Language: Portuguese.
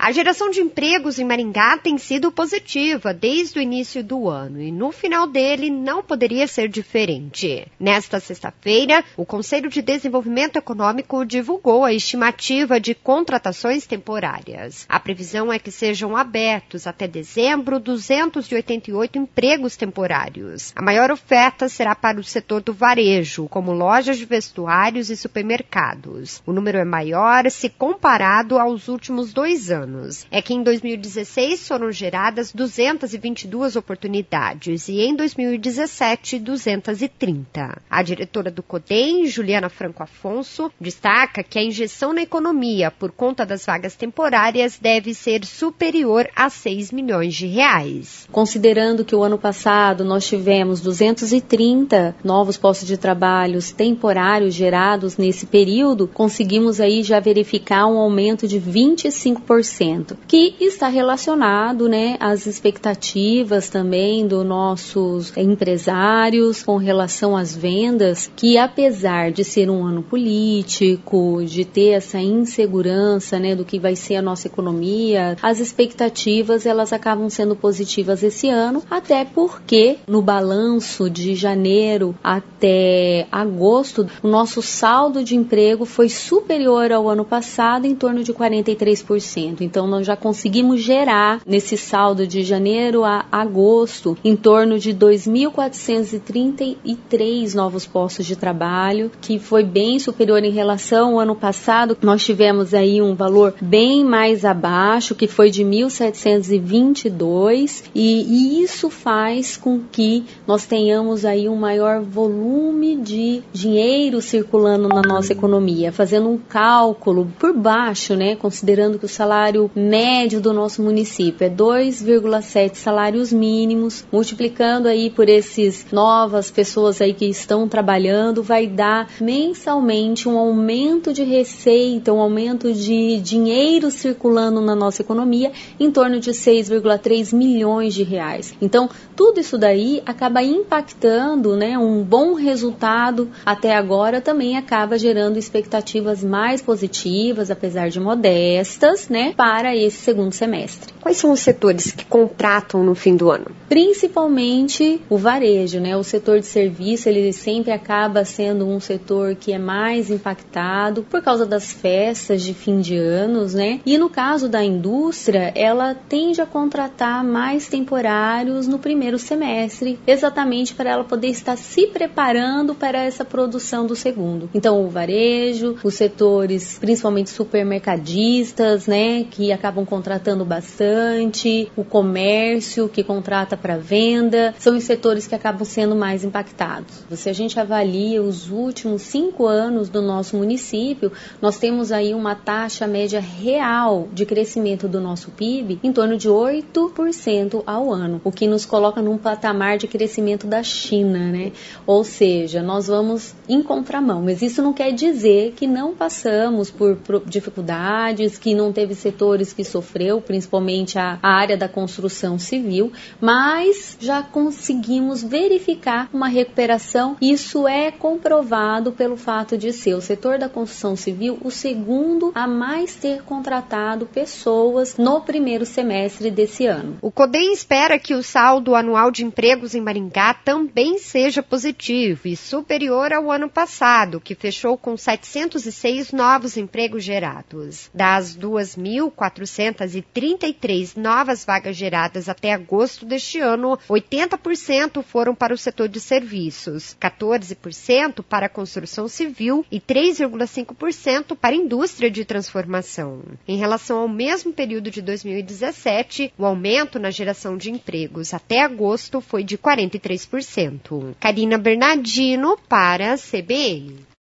A geração de empregos em Maringá tem sido positiva desde o início do ano e no final dele não poderia ser diferente. Nesta sexta-feira, o Conselho de Desenvolvimento Econômico divulgou a estimativa de contratações temporárias. A previsão é que sejam abertos até dezembro 288 empregos temporários. A maior oferta será para o setor do varejo, como lojas de vestuários e supermercados. O número é maior se comparado aos últimos 2 anos. É que em 2016 foram geradas 222 oportunidades e em 2017, 230. A diretora do CODEM, Juliana Franco Afonso, destaca que a injeção na economia por conta das vagas temporárias deve ser superior a 6 milhões de reais. Considerando que o ano passado nós tivemos 230 novos postos de trabalho temporários gerados nesse período, conseguimos aí já verificar um aumento de 25%, que está relacionado, às expectativas também dos nossos empresários com relação às vendas, que apesar de ser um ano político, de ter essa insegurança, do que vai ser a nossa economia, as expectativas elas acabam sendo positivas esse ano, até porque no balanço de janeiro até agosto, o nosso saldo de emprego foi superior ao ano passado em torno de 43%. Então, nós já conseguimos gerar, nesse saldo de janeiro a agosto, em torno de 2.433 novos postos de trabalho, que foi bem superior em relação ao ano passado. Nós tivemos aí um valor bem mais abaixo, que foi de 1.722, e isso faz com que nós tenhamos aí um maior volume de dinheiro circulando na nossa economia, fazendo um cálculo por baixo, considerando que o salário médio do nosso município é 2,7 salários mínimos, multiplicando aí por esses novas pessoas aí que estão trabalhando, vai dar mensalmente um aumento de receita, um aumento de dinheiro circulando na nossa economia em torno de 6,3 milhões de reais. Então, tudo isso daí acaba impactando, um bom resultado até agora também acaba gerando expectativas mais positivas, apesar de modestas, para esse segundo semestre. Quais são os setores que contratam no fim do ano? Principalmente o varejo, O setor de serviço, ele sempre acaba sendo um setor que é mais impactado por causa das festas de fim de anos, E no caso da indústria, ela tende a contratar mais temporários no primeiro semestre, exatamente para ela poder estar se preparando para essa produção do segundo. Então, o varejo, os setores, principalmente supermercadistas, que acabam contratando bastante, o comércio que contrata para venda, são os setores que acabam sendo mais impactados. Se a gente avalia os últimos 5 anos do nosso município, nós temos aí uma taxa média real de crescimento do nosso PIB em torno de 8% ao ano, o que nos coloca num patamar de crescimento da China, Ou seja, nós vamos em contramão, mas isso não quer dizer que não passamos por dificuldades, que não teve setores que sofreu, principalmente a área da construção civil, mas já conseguimos verificar uma recuperação. Isso é comprovado pelo fato de ser o setor da construção civil o segundo a mais ter contratado pessoas no primeiro semestre desse ano. O CODEM espera que o saldo anual de empregos em Maringá também seja positivo e superior ao ano passado, que fechou com 706 novos empregos gerados. Das 2.433 novas vagas geradas até agosto deste ano, 80% foram para o setor de serviços, 14% para a construção civil e 3,5% para a indústria de transformação. Em relação ao mesmo período de 2017, o aumento na geração de empregos até agosto foi de 43%. Karina Bernardino para a CBN.